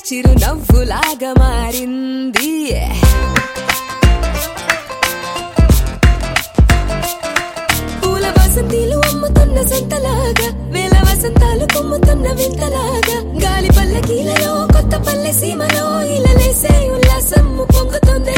చిరునవ్వులాగా మారింది. పూల వసంతిలు అమ్ముతున్న సంతలాగా, వేల వసంతాలు కొమ్ముతున్న వింతలాగా, గాలి పల్లకీలలో కొత్త పల్లె సీమలో ఇలలేసే ఉల్లాసం పొంగుతుంది.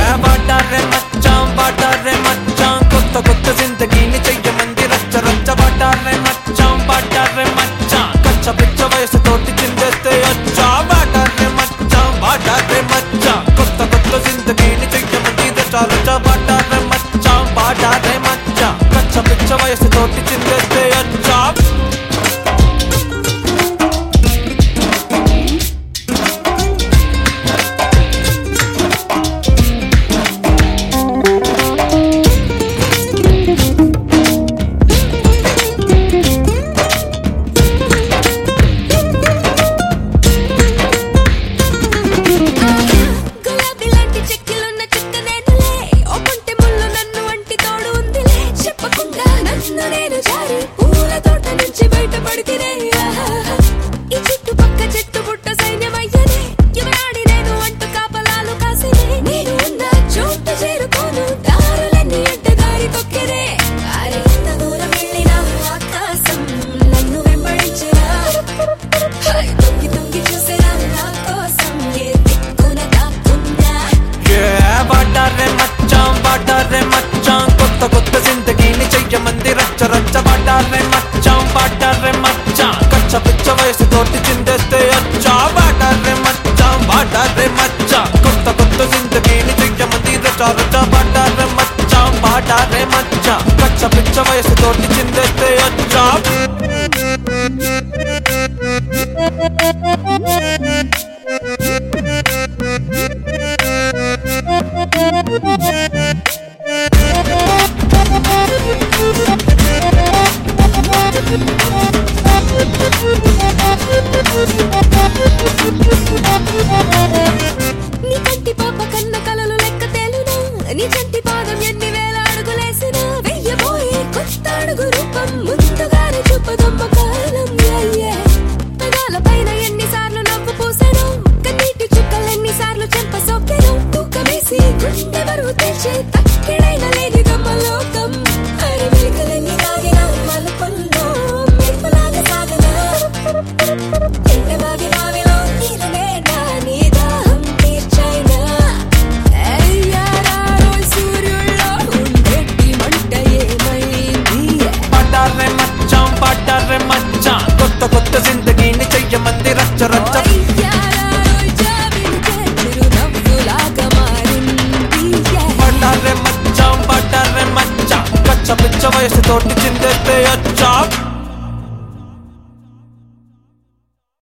కొత్త కొత్త జిందగీని చెయ్యమంది రచ్చ రచ్చ బాటారే మచ్చాం బాటారే మచ్చా కచ్చ పిచ్చ వయసు తోటి చిందేస్తే అచ్చా బాటారే మచ్చా కొత్త కొత్త జిందగీని చెయ్యమంది రచ్చ రచ్చ బాటారే మచ్చాం బాటారే మచ్చా కచ్చ పిచ్చ వయసు తోటి చిందేస్తే అచ్చా. కొత్త కొత్త జిందగీని చెయ్యమంది రచ్చ రచ్చ బాటారే మచ్చాం బాటారే మచ్చా కచ్చ పిచ్చ వయసు తోటి చిందేస్తే అచ్చా బాటారే మచ్చా కొత్త కొత్త జిందగీని చెయ్యమంది రచ్చ రచ్చ బాటారే మచ్చాం బాటారే మచ్చా కచ్చ పిచ్చ వయసు తోటి చిందేస్తే అచ్చా. నీ కంటి పాప కన్న కలలు లెక్క తేలునా, నీ చంటి పాదం ఎన్ని వేల అడుగులేసినా, వెయ్యబోయే కొత్త అడుగు రూపం ముందుగానే చూపదమ్మ కాలం. పదాల పైన ఎన్నిసార్లు నవ్వు పూసెను, కన్నీటి చుక్కలెన్నిసార్లు చెంప సోకెను, తూకమేసి గుండె బరువు తెచ్చే తక్కిడైన లేని గమ్మలోకం. అరి మెలికలెన్ని తాగిన మలుపుల్లో మెరుపులాగా సాగనా, ఎండబావి మావిలో నీరునేనా నీ దాహం తీర్చైనా, అయ్యారారోయ్ సూర్యుల్లో ఉండేటి మంట ఏమైంది. బాటారే మచ్చాం బాటారే మచ్చా కొత్త కొత్త జిందగీని చెయ్యమంది రచ్చ రచ్చ అయ్యారారోయ్ జాబిలికే చిరునవ్వులాగా మారింది. బాటారే మచ్చా కచ్చ పిచ్చ వయసు తోటి చిందేస్తే అచ్చా.